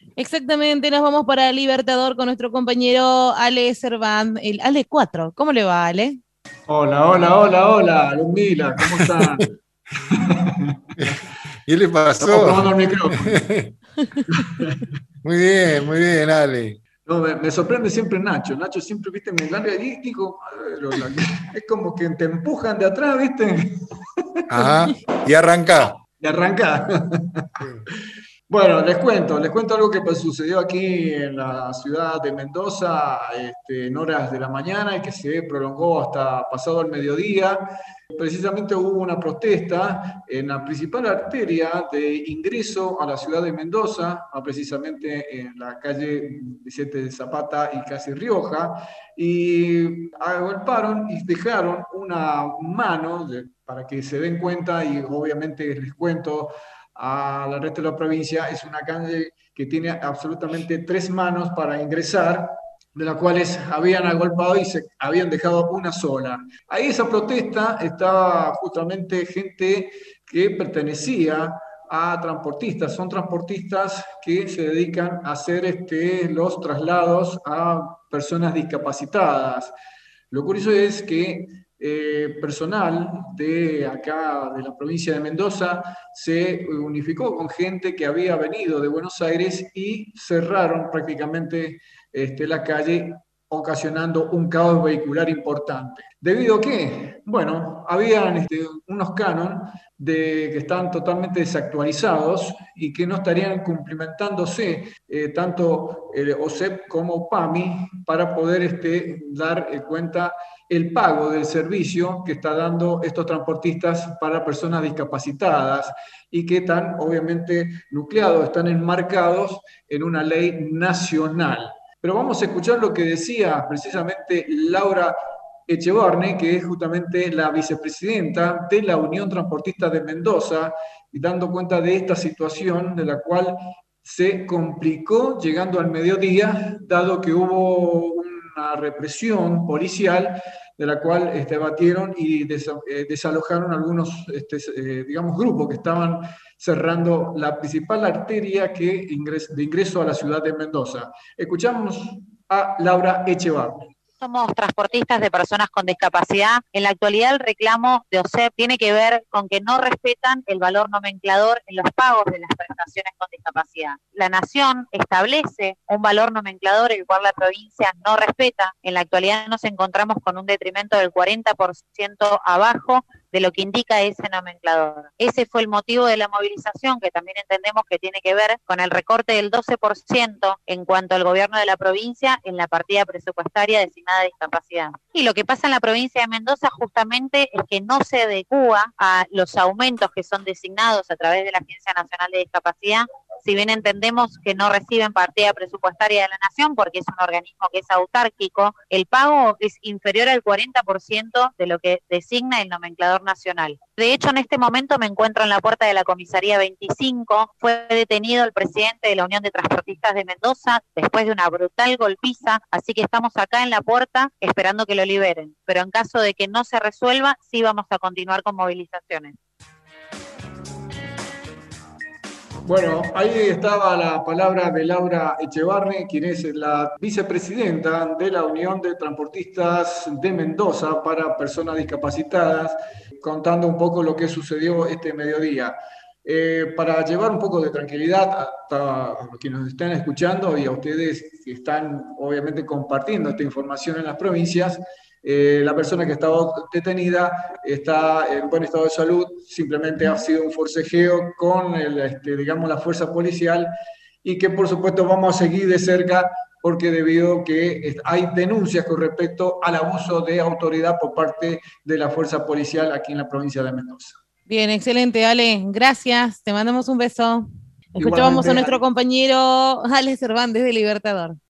Exactamente, nos vamos para Libertador con nuestro compañero Ale Serván, el Ale 4. ¿Cómo le va, Ale? Hola, hola, hola, hola, Ludmila, ¿cómo están? ¿Qué le Estamos pasó? probando el micrófono. Muy bien, Ale. No, me sorprende siempre Nacho. Nacho siempre, viste, me larga y digo, es como que te empujan de atrás, viste, Ajá. Y arranca. y arranca. Bueno, les cuento algo que sucedió aquí en la ciudad de Mendoza, en horas de la mañana y que se prolongó hasta pasado el mediodía. Precisamente hubo una protesta en la principal arteria de ingreso a la ciudad de Mendoza, precisamente en la calle Vicente de Zapata y Casi Rioja, y agolparon y dejaron una mano para que se den cuenta y obviamente les cuento al resto de la provincia. Es una calle que tiene absolutamente tres manos para ingresar, de las cuales habían agolpado y se habían dejado una sola. Ahí esa protesta estaba justamente gente que pertenecía a transportistas. Son transportistas que se dedican a hacer los traslados a personas discapacitadas. Lo curioso es que personal de acá, de la provincia de Mendoza, se unificó con gente que había venido de Buenos Aires y cerraron prácticamente la calle, ocasionando un caos vehicular importante. ¿Debido a qué? Bueno, habían unos canon que están totalmente desactualizados y que no estarían cumplimentándose tanto el OSEP como PAMI para poder dar cuenta el pago del servicio que está dando estos transportistas para personas discapacitadas y que están obviamente nucleados, están enmarcados en una ley nacional. Pero vamos a escuchar lo que decía precisamente Laura Echevarne, que es justamente la vicepresidenta de la Unión Transportista de Mendoza, y dando cuenta de esta situación de la cual se complicó llegando al mediodía, dado que hubo una represión policial de la cual batieron y desalojaron algunos, digamos, grupos que estaban cerrando la principal arteria de ingreso a la ciudad de Mendoza. Escuchamos a Laura Echevarne. Somos transportistas de personas con discapacidad. En la actualidad el reclamo de OSEP tiene que ver con que no respetan el valor nomenclador en los pagos de las prestaciones con discapacidad. La Nación establece un valor nomenclador el cual la provincia no respeta. En la actualidad nos encontramos con un detrimento del 40% abajo de lo que indica ese nomenclador. Ese fue el motivo de la movilización, que también entendemos que tiene que ver con el recorte del 12% en cuanto al gobierno de la provincia en la partida presupuestaria designada a discapacidad. Y lo que pasa en la provincia de Mendoza justamente es que no se adecúa a los aumentos que son designados a través de la Agencia Nacional de Discapacidad. Si bien entendemos que no reciben partida presupuestaria de la Nación porque es un organismo que es autárquico, el pago es inferior al 40% de lo que designa el nomenclador nacional. De hecho, en este momento me encuentro en la puerta de la comisaría 25. Fue detenido el presidente de la Unión de Transportistas de Mendoza después de una brutal golpiza, así que estamos acá en la puerta esperando que lo liberen. Pero en caso de que no se resuelva, sí vamos a continuar con movilizaciones. Bueno, ahí estaba la palabra de Laura Echevarne, quien es la vicepresidenta de la Unión de Transportistas de Mendoza para personas discapacitadas, contando un poco lo que sucedió este mediodía. Para llevar un poco de tranquilidad a los que nos están escuchando y a ustedes que están obviamente compartiendo esta información en las provincias, la persona que estaba detenida está en buen estado de salud, simplemente ha sido un forcejeo con digamos, la fuerza policial y que por supuesto vamos a seguir de cerca porque debido a que hay denuncias con respecto al abuso de autoridad por parte de la fuerza policial aquí en la provincia de Mendoza. Bien, excelente, Ale. Gracias. Te mandamos un beso. Escuchábamos Igualmente, a nuestro compañero Ale Serván desde Libertador.